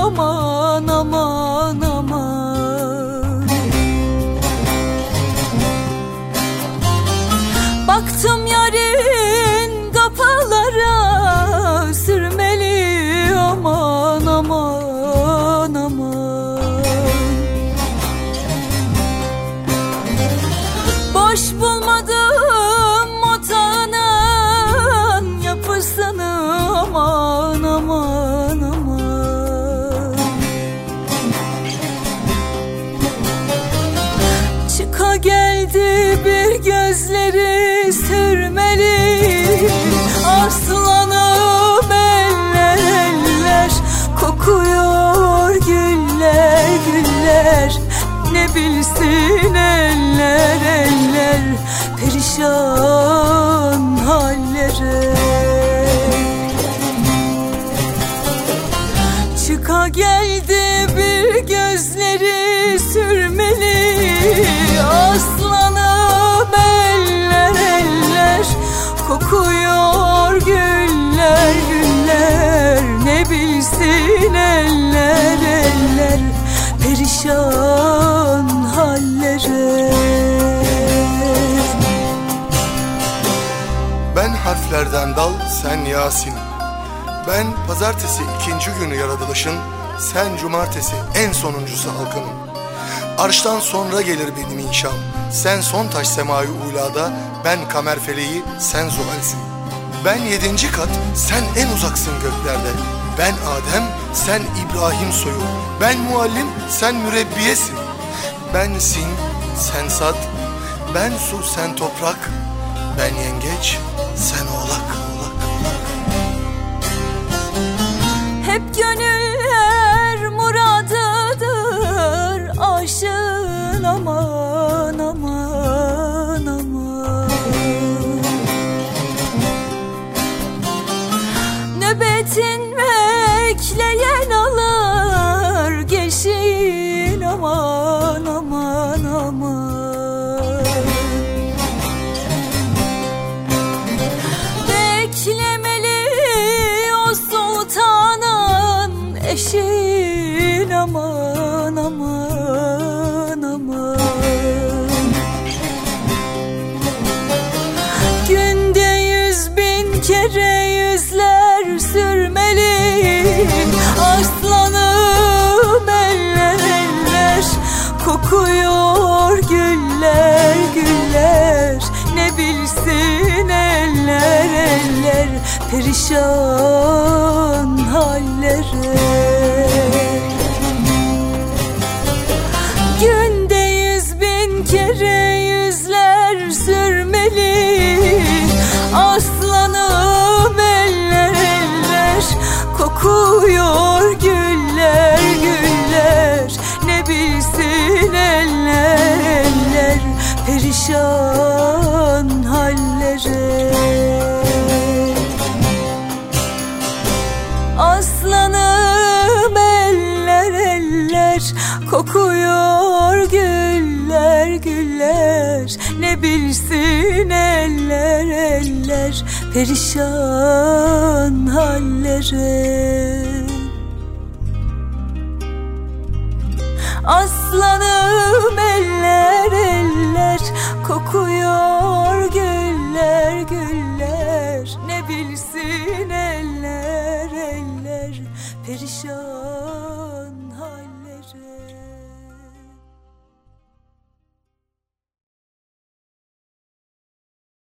aman aman aman. Baktım yarın kapılara sürmeli aman aman aman. Boş bulmadım otağının yapısını aman aman aman. Çıka geldi bir gözleri sürmeli, aslanım eller eller, kokuyor güller güller. Ne bilsin eller eller perişan hallere. Çıka geldi bir gözleri sürmeli, aslanım eller eller, kokuyor güller güller. Ne bilsin eller eller perişan hallere. Ben harflerden dal, sen Yasin. Ben pazartesi ikinci günü yaratılışın, sen cumartesi en sonuncusu halkının. Arştan sonra gelir benim inşam, sen son taş semai ulada, ben kamer feleği, sen zuhalsin. Ben 7. kat, sen en uzaksın göklerde. Ben Adem, sen İbrahim soyu. Ben muallim, sen mürebbiyesin. Ben sin, sen sad. Ben su, sen toprak. Ben yengeç, sen oğlak. Hep gönüller muradıdır aşığın aman aman aman. Nöbetin bekleyen alır geçin aman aman aman. Beklemeli o sultanın eşin aman aman aman. Günde 100.000 kere yüzler sürmeli, aslanım eller eller, kokuyor güller güller. Ne bilsin eller eller perişan hallere. Günde 100.000 kere yüzler sürmeli, aslanım eller eller, kokuyor güller güller. Ne bilsin eller eller perişan hallere. Aslanım eller eller, kokuyor güller güller. Ne bilsin eller eller perişan hallere. Aslanım eller eller, kokuyor güller güller. Ne bilsin eller eller perişan